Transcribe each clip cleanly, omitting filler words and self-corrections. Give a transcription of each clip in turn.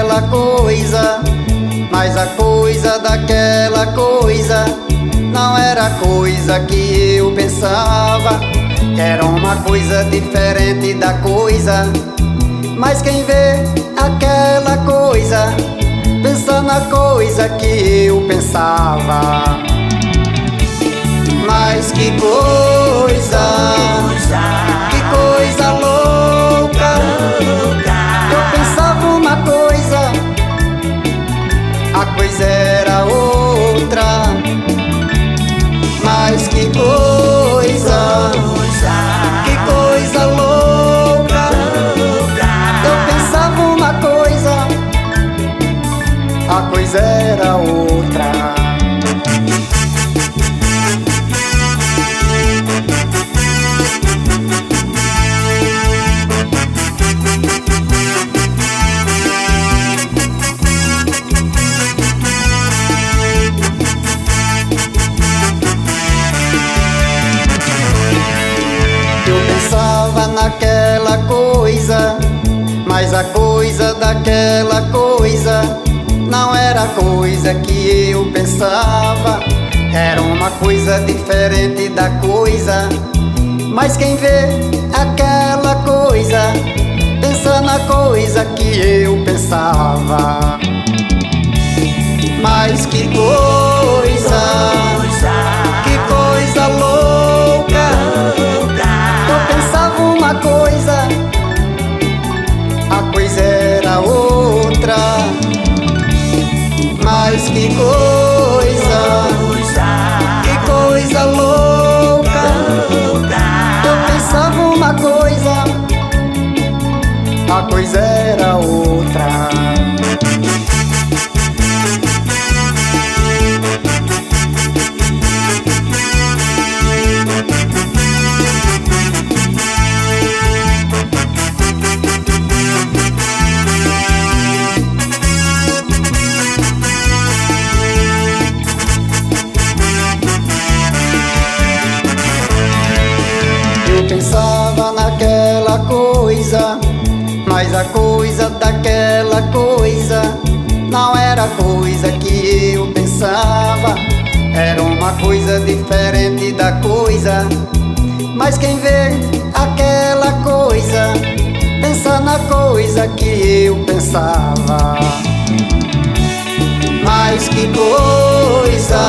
daquela coisa, mas a coisa daquela coisa não era coisa que eu pensava. Era uma coisa diferente da coisa. Mas quem vê aquela coisa pensa na coisa que eu pensava. Mas que coisa louca. Eu pensava uma coisa, a coisa era outra. Mas que coisa louca. Eu pensava uma coisa, a coisa era outra. Eu pensava naquela coisa, mas a coisa daquela coisa não era coisa que eu pensava. Era uma coisa diferente da coisa. Mas quem vê aquela coisa pensa na coisa que eu pensava. Mas que coisa louca. Eu pensava uma coisa, a coisa era outra. Mas que coisa louca. Eu pensava uma coisa, a coisa era outra. Pensava naquela coisa, mas a coisa daquela coisa não era coisa que eu pensava. Era uma coisa diferente da coisa. Mas quem vê aquela coisa pensa na coisa que eu pensava. Mas que coisa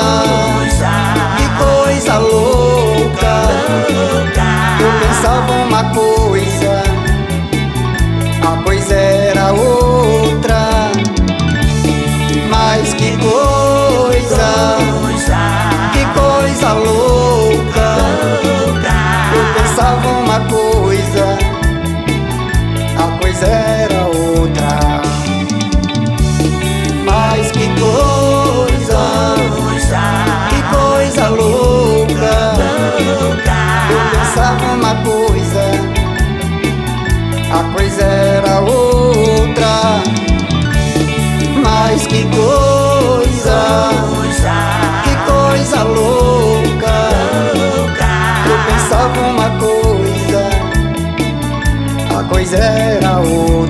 louca. Eu pensava uma coisa, a coisa era outra. Mas que coisa louca. Eu pensava uma coisa, a coisa era outra. Mas que coisa louca. Eu pensava uma coisa, a coisa era outra. Mas que coisa louca. Eu pensava uma coisa, a coisa era outra.